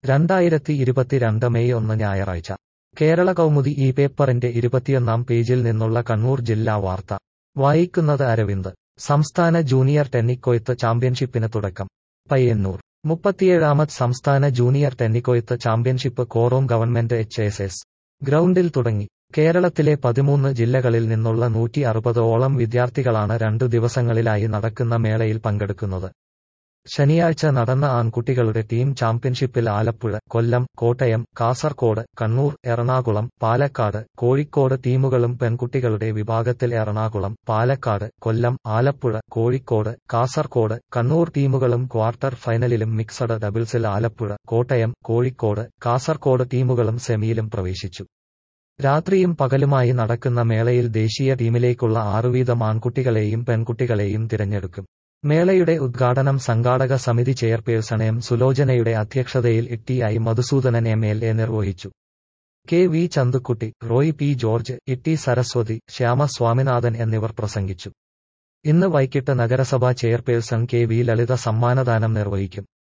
2022 May 1 ഞായറാഴ്ച കേരള കൗമുദി ഈ പേപ്പറിന്റെ 21 പേജിൽ നിന്നുള്ള കണ്ണൂർ ജില്ലാ വാർത്ത വായിക്കുന്നത് അരവിന്ദ്. സംസ്ഥാന ജൂനിയർ ടെന്നിക്കൊയ്ത്ത് ചാമ്പ്യൻഷിപ്പിന് തുടക്കം. പയ്യന്നൂർ 37ാമത് സംസ്ഥാന junior tenniquoit championship Korom government HSS ഗ്രൗണ്ടിൽ തുടങ്ങി. കേരളത്തിലെ 13 ജില്ലകളിൽ നിന്നുള്ള 160ഓളം വിദ്യാർത്ഥികളാണ് 2 ദിവസങ്ങളിലായി നടക്കുന്ന മേളയിൽ പങ്കെടുക്കുന്നത്. ശനിയാഴ്ച നടന്ന ആൺകുട്ടികളുടെ ടീം ചാമ്പ്യൻഷിപ്പിൽ ആലപ്പുഴ, കൊല്ലം, കോട്ടയം, കാസർകോട്, കണ്ണൂർ, എറണാകുളം, പാലക്കാട്, കോഴിക്കോട് ടീമുകളും പെൺകുട്ടികളുടെ വിഭാഗത്തിൽ എറണാകുളം, പാലക്കാട്, കൊല്ലം, ആലപ്പുഴ, കോഴിക്കോട്, കാസർകോട്, കണ്ണൂർ ടീമുകളും ക്വാർട്ടർ ഫൈനലിലും മിക്സഡ് ഡബിൾസിൽ ആലപ്പുഴ, കോട്ടയം, കോഴിക്കോട്, കാസർകോട് ടീമുകളും സെമിയിലും പ്രവേശിച്ചു. രാത്രിയും പകലുമായി നടക്കുന്ന മേളയിൽ ദേശീയ ടീമിലേക്കുള്ള 6 വീതം ആൺകുട്ടികളെയും പെൺകുട്ടികളെയും തിരഞ്ഞെടുക്കും. മേളയുടെ ഉദ്ഘാടനം സംഘാടക സമിതി ചെയർപേഴ്സൺ എം സുലോചനയുടെ അധ്യക്ഷതയിൽ ടി.ഐ. മധുസൂദനൻ MLA നിർവഹിച്ചു. KV Chanthukutty, Roy P. George, T. Saraswathi, Shyama Swaminathan എന്നിവർ പ്രസംഗിച്ചു. ഇന്ന് വൈകിട്ട് നഗരസഭാ ചെയർപേഴ്സൺ KV ലളിത സമ്മാനദാനം നിർവഹിക്കും.